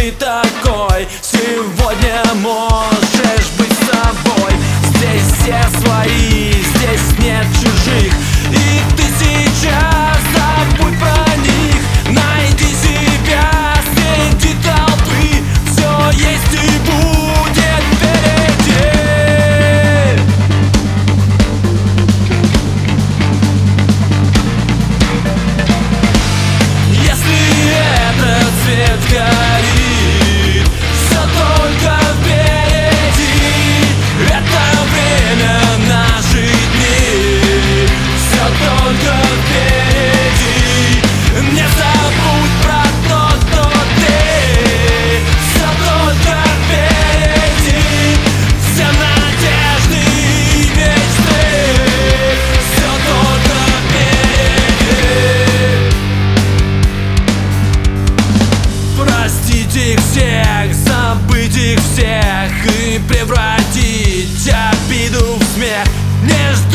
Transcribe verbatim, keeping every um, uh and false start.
ты такой. Сегодня можешь быть собой. Здесь все свои, здесь нет чужих. И ты сейчас забудь про них. Найди себя среди толпы. Все есть и будет впереди. Если этот свет горит, все только впереди. Это время наших дней. Все только впереди. Не забудь про то, кто ты. Все только впереди. Все надежды и мечты. Все только впереди. Простить их всех, забыть их всех и превратить обиду в смех. Не жди